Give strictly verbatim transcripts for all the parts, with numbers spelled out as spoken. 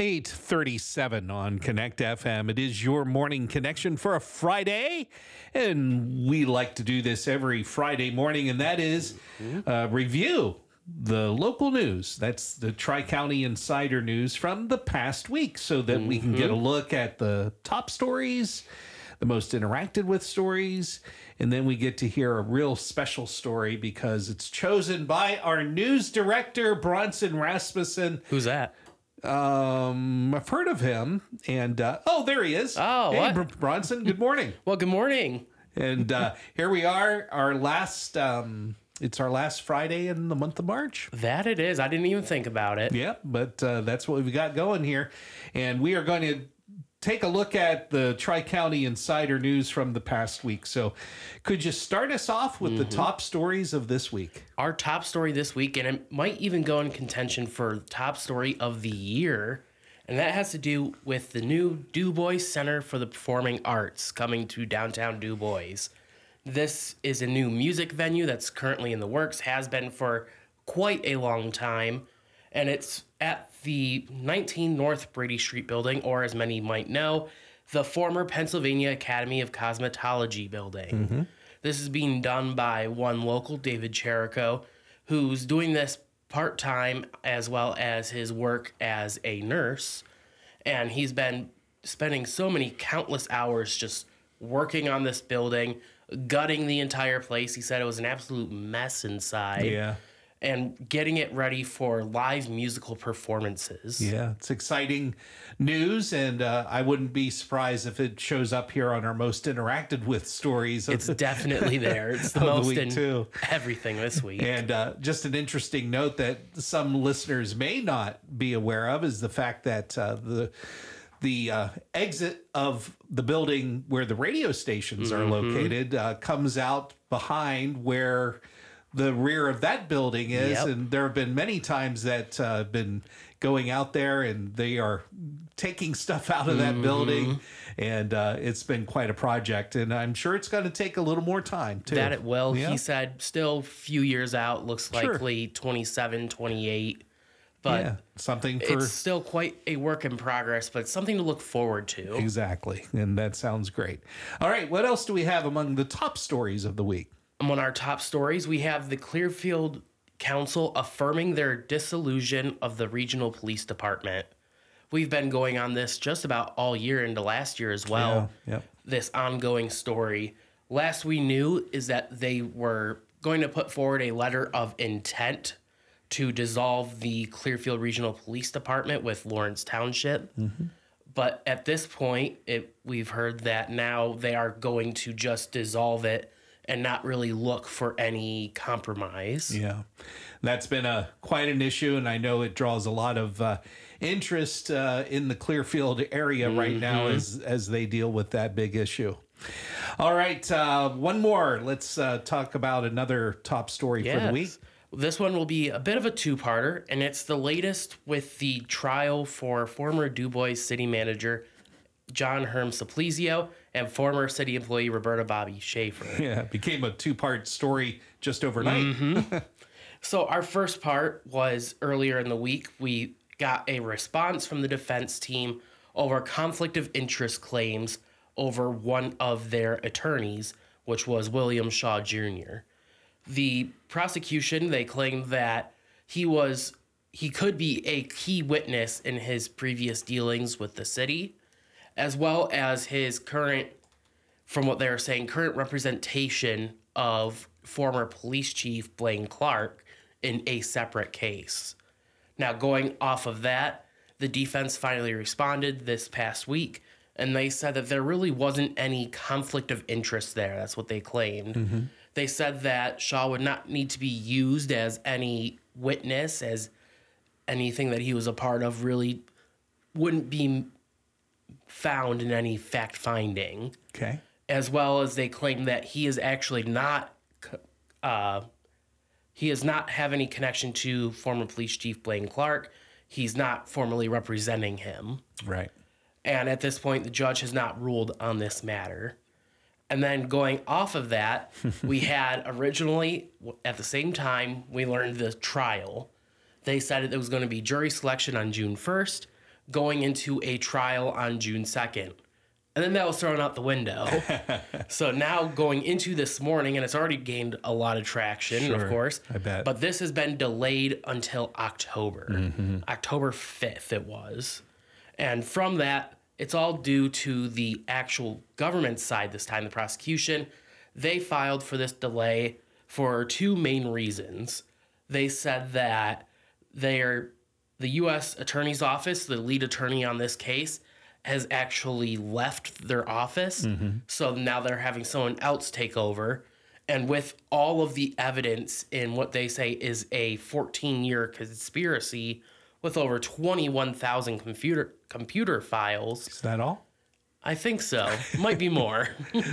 eight thirty-seven on Connect F M. It is your morning connection for a Friday, and we like to do this every Friday morning, and that is uh, review the local news. That's the Tri-County Insider news from the past week, so that mm-hmm. we can get a look at the top stories, the most interacted with stories, and then we get to hear a real special story because it's chosen by our news director, Bronson Rasmussen. Who's that? Um, I've heard of him, and uh, oh, there he is. Oh, hey, what? Br- Bronson. Good morning. Well, good morning. And uh, here we are, our last. Um, it's our last Friday in the month of March. That it is. I didn't even think about it. Yeah, but uh, that's what we've got going here, and we are going to take a look at the Tri-County Insider news from the past week. So could you start us off with mm-hmm. the top stories of this week? Our top story this week, and it might even go in contention for top story of the year, and that has to do with the new Du Bois Center for the Performing Arts coming to downtown Du Bois. This is a new music venue that's currently in the works, has been for quite a long time, and it's at the nineteen North Brady Street building, or as many might know, the former Pennsylvania Academy of Cosmetology building. Mm-hmm. This is being done by one local, David Cherico, who's doing this part-time as well as his work as a nurse. And he's been spending so many countless hours just working on this building, gutting the entire place. He said it was an absolute mess inside. Yeah. And getting it ready for live musical performances. Yeah, it's exciting news, and uh, I wouldn't be surprised if it shows up here on our most interacted with stories. It's the, definitely there. It's the most the in too. everything this week. And uh, just an interesting note that some listeners may not be aware of is the fact that uh, the the uh, exit of the building where the radio stations mm-hmm. are located uh, comes out behind where the rear of that building is. Yep. And there have been many times that uh, have been going out there and they are taking stuff out of that mm-hmm. building, and uh, it's been quite a project, and I'm sure it's going to take a little more time too. That it will. Yeah. He said still a few years out, looks likely sure. twenty-seven, twenty-eight, but yeah, something for it's still quite a work in progress, but something to look forward to. Exactly, and that sounds great. All right, what else do we have among the top stories of the week? Among our top stories, we have the Clearfield Council affirming their dissolution of the regional police department. We've been going on this just about all year into last year as well. Yeah, yep. This ongoing story. Last we knew is that they were going to put forward a letter of intent to dissolve the Clearfield Regional Police Department with Lawrence Township. Mm-hmm. But at this point, it, we've heard that now they are going to just dissolve it and not really look for any compromise. Yeah, that's been a quite an issue, and I know it draws a lot of uh, interest uh, in the Clearfield area mm-hmm. right now as as they deal with that big issue. All right, uh, one more. Let's uh, talk about another top story yes. for the week. This one will be a bit of a two-parter, and it's the latest with the trial for former Du Bois city manager John Herm Simplizio and former city employee Roberta Bobby Schaefer. Yeah, it became a two-part story just overnight. Mm-hmm. So our first part was earlier in the week. We got a response from the defense team over conflict of interest claims over one of their attorneys, which was William Shaw Junior The prosecution, they claimed that he was he could be a key witness in his previous dealings with the city, as well as his current, from what they were saying, current representation of former police chief Blaine Clark in a separate case. Now, going off of that, the defense finally responded this past week, and they said that there really wasn't any conflict of interest there. That's what they claimed. Mm-hmm. They said that Shaw would not need to be used as any witness, as anything that he was a part of really wouldn't be found in any fact finding. Okay. As well as they claim that he is actually not, uh, he does not have any connection to former police chief Blaine Clark. He's not formally representing him. Right. And at this point, the judge has not ruled on this matter. And then going off of that, we had originally, at the same time, we learned the trial. They said it was going to be jury selection on June first. going into a trial on June second. And then that was thrown out the window. So now going into this morning, and it's already gained a lot of traction, Sure, of course. I bet. But this has been delayed until October. Mm-hmm. October fifth it was. And from that, it's all due to the actual government side this time, the prosecution. They filed for this delay for two main reasons. They said that they're, the U S Attorney's Office, the lead attorney on this case, has actually left their office. Mm-hmm. So now they're having someone else take over. And with all of the evidence in what they say is a fourteen-year conspiracy with over twenty-one thousand computer computer files. Is that all? I think so. Might be more.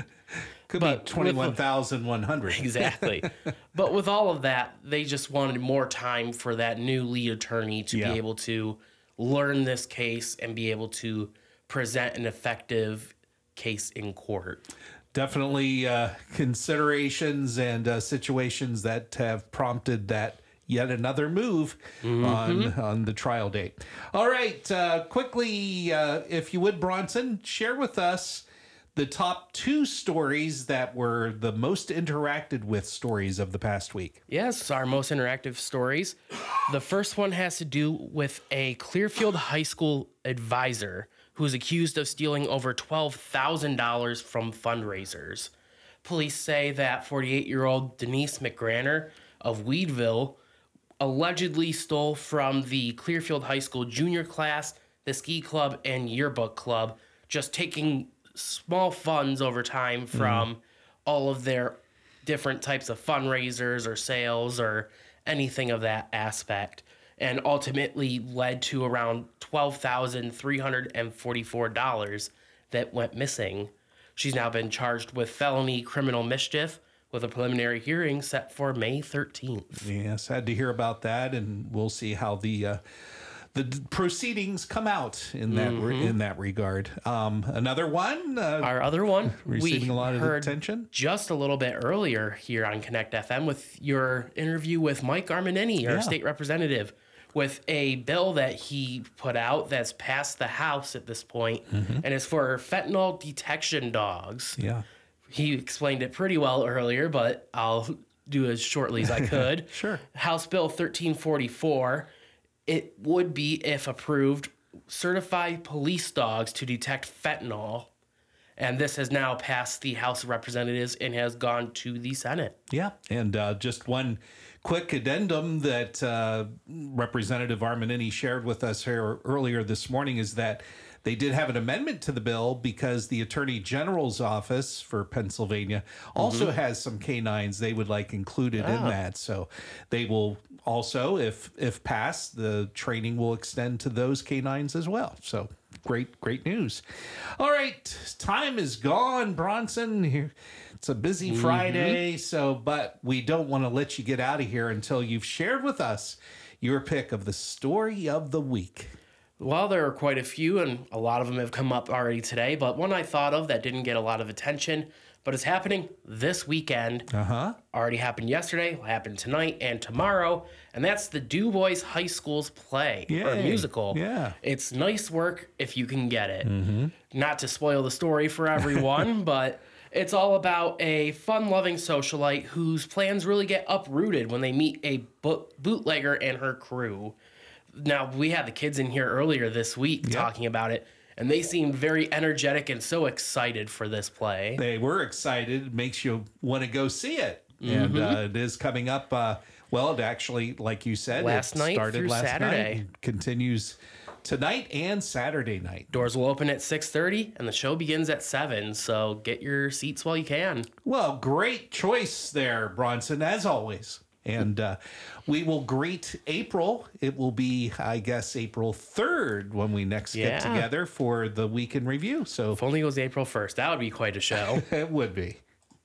Could But be twenty-one thousand one hundred. Exactly. But with all of that, they just wanted more time for that new lead attorney to Yeah. be able to learn this case and be able to present an effective case in court. Definitely uh, considerations and uh, situations that have prompted that yet another move Mm-hmm. on on the trial date. All right, uh, quickly, uh, if you would, Bronson, share with us the top two stories that were the most interacted with stories of the past week. Yes, our most interactive stories. The first one has to do with a Clearfield High School advisor who is accused of stealing over twelve thousand dollars from fundraisers. Police say that forty-eight-year-old Denise McGranner of Weedville allegedly stole from the Clearfield High School junior class, the ski club, and yearbook club, just taking small funds over time from mm. all of their different types of fundraisers or sales or anything of that aspect, and ultimately led to around twelve thousand three hundred forty-four dollars that went missing. She's now been charged with felony criminal mischief with a preliminary hearing set for May thirteenth. Yes, had to hear about that, and we'll see how the uh, the d- proceedings come out in that Mm-hmm. re- in that regard. Um, another one, uh, Our other one, receiving we a lot of heard attention. just a little bit earlier here on Connect F M with your interview with Mike Armanini, our Yeah. state representative, with a bill that he put out that's passed the House at this point, Mm-hmm. and it's for fentanyl detection dogs. Yeah, He explained it pretty well earlier, but I'll do as shortly as I could. Sure. House Bill thirteen forty-four, it would be, if approved, certify police dogs to detect fentanyl. And this has now passed the House of Representatives and has gone to the Senate. yeah, and uh, just one quick addendum that uh, Representative Armanini shared with us here earlier this morning is that they did have an amendment to the bill because the Attorney General's office for Pennsylvania also mm-hmm. has some canines they would like included oh. in that. So they will also, if if passed, the training will extend to those canines as well. So great, great news. All right, time is gone, Bronson. Here, it's a busy mm-hmm. Friday, so but we don't want to let you get out of here until you've shared with us your pick of the story of the week. Well, there are quite a few, and a lot of them have come up already today, but one I thought of that didn't get a lot of attention, but it's happening this weekend. Uh-huh. Already happened yesterday, will happen tonight and tomorrow, and that's the Du Bois High School's play, Yay. or musical. Yeah. It's nice work if you can get it. Mm-hmm. Not to spoil the story for everyone, but it's all about a fun-loving socialite whose plans really get uprooted when they meet a bo- bootlegger and her crew. Now, we had the kids in here earlier this week yep. talking about it, and they seemed very energetic and so excited for this play. They were excited. It makes you want to go see it. Mm-hmm. And uh, it is coming up. Uh, well, it actually, like you said, last it night started through last Saturday. night and continues tonight and Saturday night. Doors will open at six thirty, and the show begins at seven, so get your seats while you can. Well, great choice there, Bronson, as always. And uh, we will greet April. It will be, I guess, April third when we next yeah. get together for the week in review. So if only it was April first, that would be quite a show. It would be.